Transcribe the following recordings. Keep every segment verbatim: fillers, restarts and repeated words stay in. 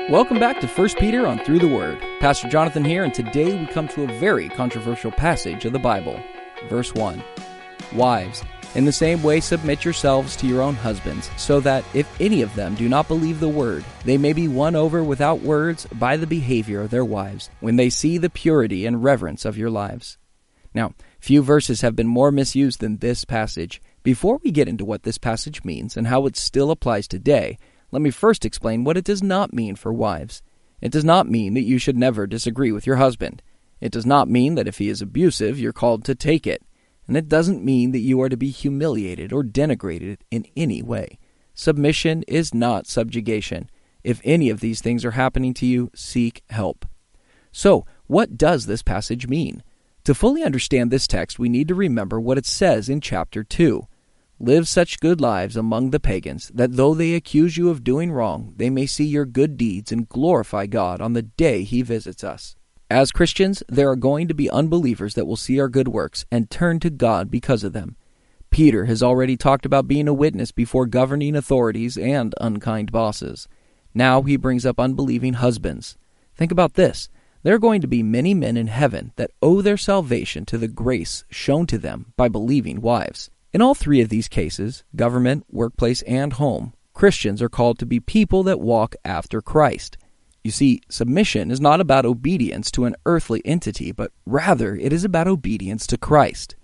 Welcome back to First Peter on Through the Word. Pastor Jonathan here, and today we come to a very controversial passage of the Bible. Verse one. Wives, in the same way submit yourselves to your own husbands, so that if any of them do not believe the word, they may be won over without words by the behavior of their wives, when they see the purity and reverence of your lives. Now, few verses have been more misused than this passage. Before we get into what this passage means and how it still applies today, let me first explain what it does not mean for wives. It does not mean that you should never disagree with your husband. It does not mean that if he is abusive, you're called to take it. And it doesn't mean that you are to be humiliated or denigrated in any way. Submission is not subjugation. If any of these things are happening to you, seek help. So, what does this passage mean? To fully understand this text, we need to remember what it says in chapter two. Live such good lives among the pagans, that though they accuse you of doing wrong, they may see your good deeds and glorify God on the day He visits us. As Christians, there are going to be unbelievers that will see our good works and turn to God because of them. Peter has already talked about being a witness before governing authorities and unkind bosses. Now he brings up unbelieving husbands. Think about this. There are going to be many men in heaven that owe their salvation to the grace shown to them by believing wives. In all three of these cases, government, workplace, and home, Christians are called to be people that walk after Christ. You see, submission is not about obedience to an earthly entity, but rather it is about obedience to Christ.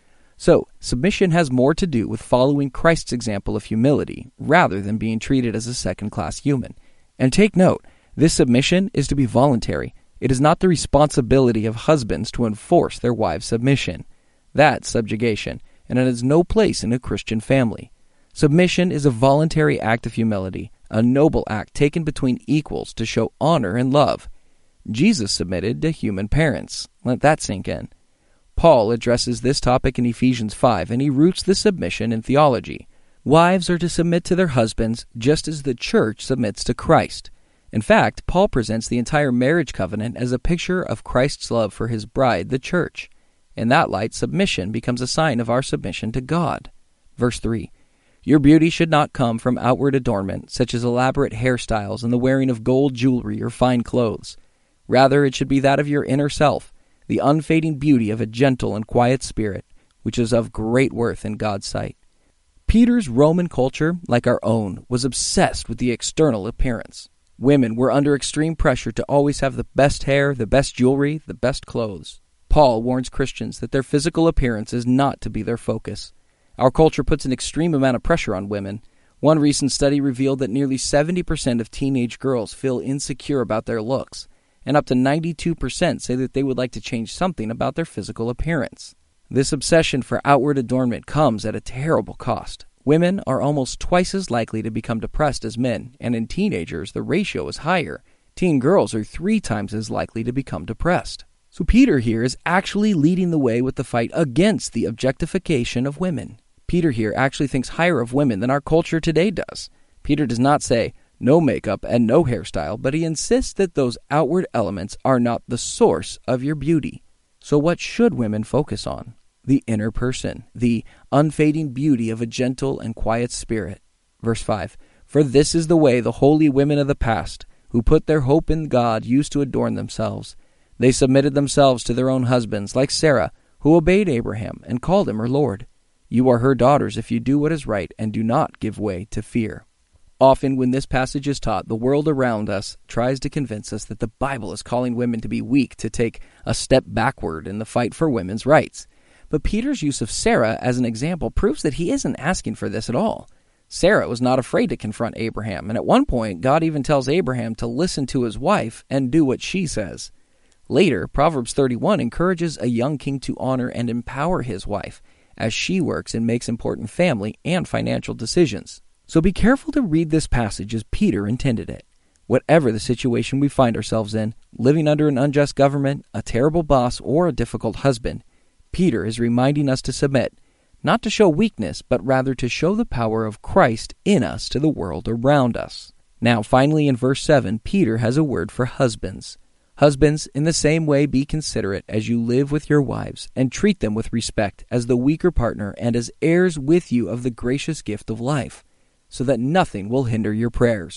So, submission has more to do with following Christ's example of humility, rather than being treated as a second-class human. And take note, this submission is to be voluntary. It is not the responsibility of husbands to enforce their wives' submission. That's subjugation, and it has no place in a Christian family. Submission is a voluntary act of humility, a noble act taken between equals to show honor and love. Jesus submitted to human parents. Let that sink in. Paul addresses this topic in Ephesians five, and he roots the submission in theology. Wives are to submit to their husbands just as the church submits to Christ. In fact, Paul presents the entire marriage covenant as a picture of Christ's love for his bride, the church. In that light, submission becomes a sign of our submission to God. Verse three. Your beauty should not come from outward adornment, such as elaborate hairstyles and the wearing of gold jewelry or fine clothes. Rather, it should be that of your inner self, the unfading beauty of a gentle and quiet spirit, which is of great worth in God's sight. Peter's Roman culture, like our own, was obsessed with the external appearance. Women were under extreme pressure to always have the best hair, the best jewelry, the best clothes. Paul warns Christians that their physical appearance is not to be their focus. Our culture puts an extreme amount of pressure on women. One recent study revealed that nearly seventy percent of teenage girls feel insecure about their looks, and up to ninety-two percent say that they would like to change something about their physical appearance. This obsession for outward adornment comes at a terrible cost. Women are almost twice as likely to become depressed as men, and in teenagers the ratio is higher. Teen girls are three times as likely to become depressed. So Peter here is actually leading the way with the fight against the objectification of women. Peter here actually thinks higher of women than our culture today does. Peter does not say no makeup and no hairstyle, but he insists that those outward elements are not the source of your beauty. So what should women focus on? The inner person, the unfading beauty of a gentle and quiet spirit. Verse five, for this is the way the holy women of the past, who put their hope in God, used to adorn themselves. They submitted themselves to their own husbands, like Sarah, who obeyed Abraham and called him her Lord. You are her daughters if you do what is right and do not give way to fear. Often when this passage is taught, the world around us tries to convince us that the Bible is calling women to be weak, to take a step backward in the fight for women's rights. But Peter's use of Sarah as an example proves that he isn't asking for this at all. Sarah was not afraid to confront Abraham, and at one point God even tells Abraham to listen to his wife and do what she says. Later, Proverbs thirty-one encourages a young king to honor and empower his wife as she works and makes important family and financial decisions. So be careful to read this passage as Peter intended it. Whatever the situation we find ourselves in, living under an unjust government, a terrible boss, or a difficult husband, Peter is reminding us to submit, not to show weakness, but rather to show the power of Christ in us to the world around us. Now, finally, in verse seven, Peter has a word for husbands. Husbands, in the same way be considerate as you live with your wives, and treat them with respect as the weaker partner and as heirs with you of the gracious gift of life, so that nothing will hinder your prayers.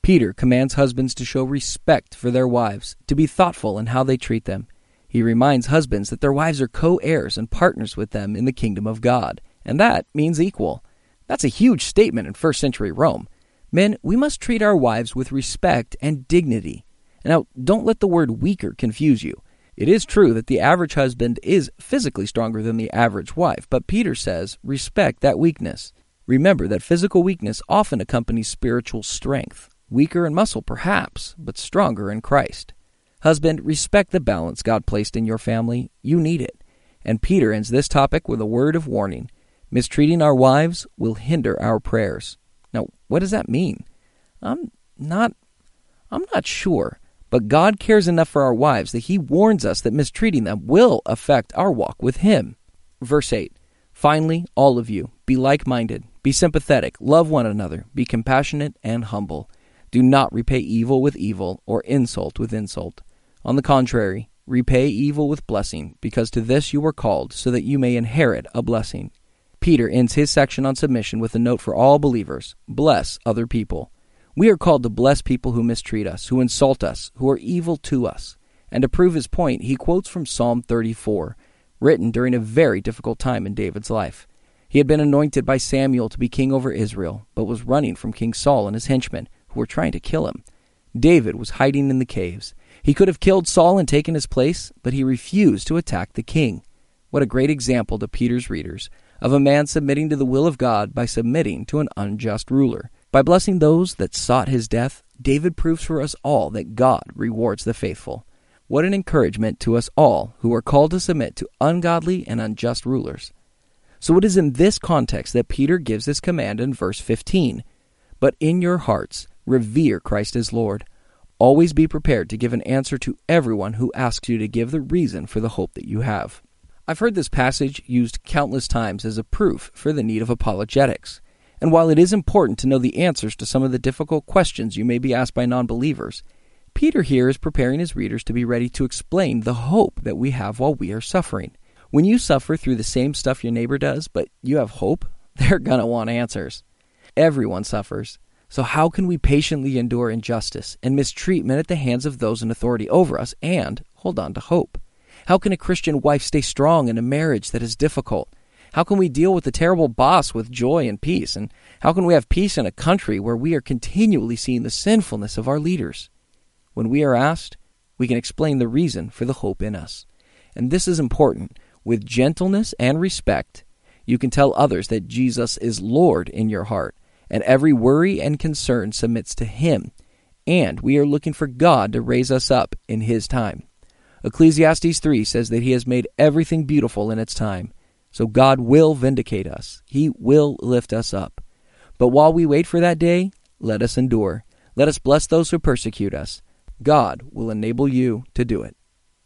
Peter commands husbands to show respect for their wives, to be thoughtful in how they treat them. He reminds husbands that their wives are co-heirs and partners with them in the kingdom of God, and that means equal. That's a huge statement in first century Rome. Men, we must treat our wives with respect and dignity. Now, don't let the word weaker confuse you. It is true that the average husband is physically stronger than the average wife, but Peter says, respect that weakness. Remember that physical weakness often accompanies spiritual strength. Weaker in muscle, perhaps, but stronger in Christ. Husband, respect the balance God placed in your family. You need it. And Peter ends this topic with a word of warning. Mistreating our wives will hinder our prayers. Now, what does that mean? I'm not, I'm not sure. But God cares enough for our wives that he warns us that mistreating them will affect our walk with him. Verse eight, finally, all of you, be like-minded, be sympathetic, love one another, be compassionate and humble. Do not repay evil with evil or insult with insult. On the contrary, repay evil with blessing, because to this you were called, so that you may inherit a blessing. Peter ends his section on submission with a note for all believers: bless other people. We are called to bless people who mistreat us, who insult us, who are evil to us. And to prove his point, he quotes from Psalm thirty-four, written during a very difficult time in David's life. He had been anointed by Samuel to be king over Israel, but was running from King Saul and his henchmen, who were trying to kill him. David was hiding in the caves. He could have killed Saul and taken his place, but he refused to attack the king. What a great example to Peter's readers of a man submitting to the will of God by submitting to an unjust ruler. By blessing those that sought his death, David proves for us all that God rewards the faithful. What an encouragement to us all who are called to submit to ungodly and unjust rulers. So it is in this context that Peter gives this command in verse fifteen. But in your hearts, revere Christ as Lord. Always be prepared to give an answer to everyone who asks you to give the reason for the hope that you have. I've heard this passage used countless times as a proof for the need of apologetics. And while it is important to know the answers to some of the difficult questions you may be asked by non-believers, Peter here is preparing his readers to be ready to explain the hope that we have while we are suffering. When you suffer through the same stuff your neighbor does, but you have hope, they're going to want answers. Everyone suffers. So how can we patiently endure injustice and mistreatment at the hands of those in authority over us and hold on to hope? How can a Christian wife stay strong in a marriage that is difficult? How can we deal with the terrible boss with joy and peace? And how can we have peace in a country where we are continually seeing the sinfulness of our leaders? When we are asked, we can explain the reason for the hope in us. And this is important. With gentleness and respect, you can tell others that Jesus is Lord in your heart, and every worry and concern submits to him, and we are looking for God to raise us up in his time. Ecclesiastes three says that he has made everything beautiful in its time. So God will vindicate us. He will lift us up. But while we wait for that day, let us endure. Let us bless those who persecute us. God will enable you to do it.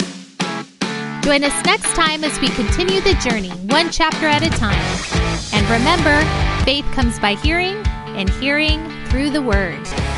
Join us next time as we continue the journey, one chapter at a time. And remember, faith comes by hearing, and hearing through the Word.